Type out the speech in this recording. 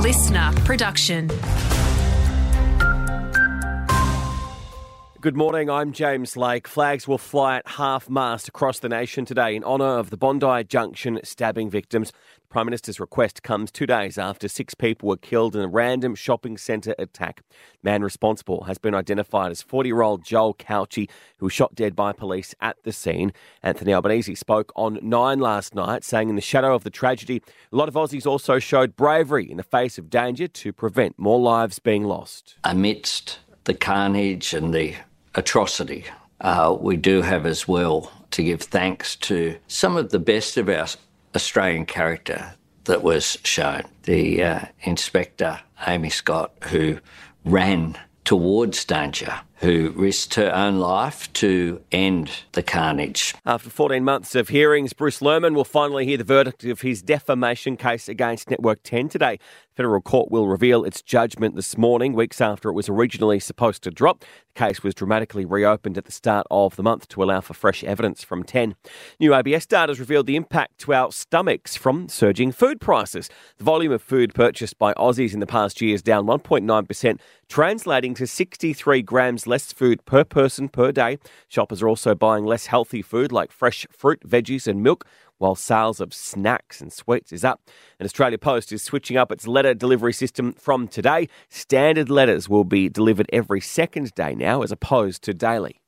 listener production. Good morning, I'm James Lake. Flags will fly at half-mast across the nation today in honour of the Bondi Junction stabbing victims. The Prime Minister's request comes 2 days after 6 people were killed in a random shopping centre attack. The man responsible has been identified as 40-year-old Joel Couchy, who was shot dead by police at the scene. Anthony Albanese spoke on 9 last night, saying in the shadow of the tragedy, a lot of Aussies also showed bravery in the face of danger to prevent more lives being lost. Amidst the carnage and the atrocity, we do have as well to give thanks to some of the best of our Australian character that was shown. The Inspector Amy Scott, who ran towards danger, who risked her own life to end the carnage. After 14 months of hearings, Bruce Lerman will finally hear the verdict of his defamation case against Network 10 today. The Federal Court will reveal its judgment this morning, weeks after it was originally supposed to drop. The case was dramatically reopened at the start of the month to allow for fresh evidence from 10. New ABS data has revealed the impact to our stomachs from surging food prices. The volume of food purchased by Aussies in the past year is down 1.9%, translating to 63 grams less food per person per day. Shoppers are also buying less healthy food like fresh fruit, veggies and milk, while sales of snacks and sweets is up. And Australia Post is switching up its letter delivery system from today. Standard letters will be delivered every second day now as opposed to daily.